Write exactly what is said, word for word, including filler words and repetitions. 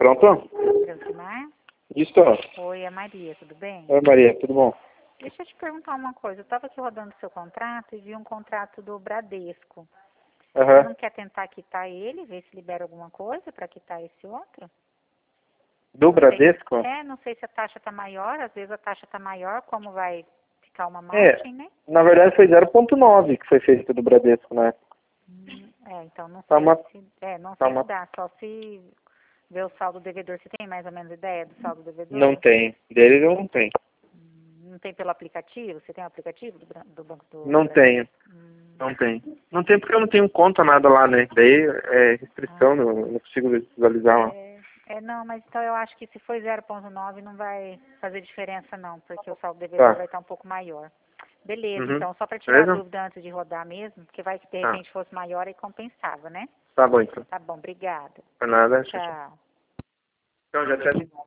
Pronto? Brancimar? Isso. Oi, é Maria, tudo bem? Oi, Maria, tudo bom? Deixa eu te perguntar uma coisa. Eu estava aqui rodando o seu contrato e vi um contrato do Bradesco. Você Aham. não quer tentar quitar ele, ver se libera alguma coisa para quitar esse outro? Do Não sei- Bradesco? É, não sei se a taxa está maior, às vezes a taxa está maior, como vai ficar uma É, margem, né? na verdade foi zero ponto nove que foi feito do Bradesco, né? Hum, É, então não Tá sei uma, se. É, não tá sei uma, se dá, só se ver o saldo devedor. Você tem mais ou menos ideia do saldo não devedor? tem. Deles eu não tenho. Hum, Não tem pelo aplicativo? Você tem o aplicativo do, Bran- do Banco do, do Não tenho. Bradesco? Hum, Não tem. Não tem porque eu não tenho conta nada lá, né? Daí é restrição, ah, não, não consigo visualizar lá. é, é, não, mas então eu acho que se for zero ponto nove não vai fazer diferença não, porque o saldo devedor Tá. vai estar um pouco maior. Beleza, Uhum. então, só para tirar a Beleza? dúvida antes de rodar mesmo, porque vai que de Tá. repente fosse maior e compensava, né? Tá bom então. Tá bom, obrigada. Por nada. Tchau, tchau. Tchau. Então já tinha